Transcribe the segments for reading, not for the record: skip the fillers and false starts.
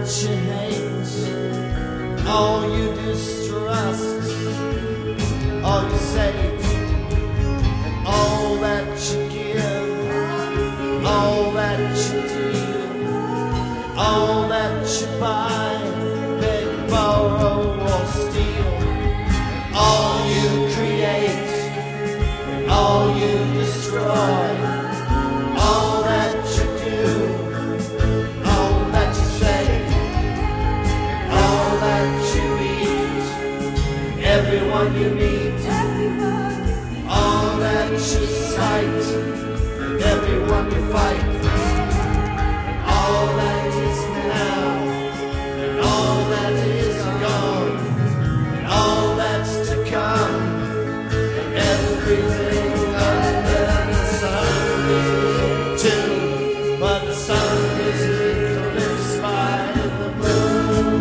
you hate, all you distrust, all you say, and all that you give, all that you do, all that you buy, beg, borrow, or steal, all you create, all you destroy, all that you do, all that you say, all that you eat, everyone you meet, all that you sight, everyone you fight, all that is now, and all that is gone, and all that's to come, and everything under the sun is too, but the sun is eclipsed by the moon.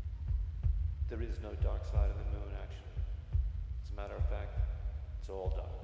There is no dark side of the moon, actually. As a matter of fact, it's all dark.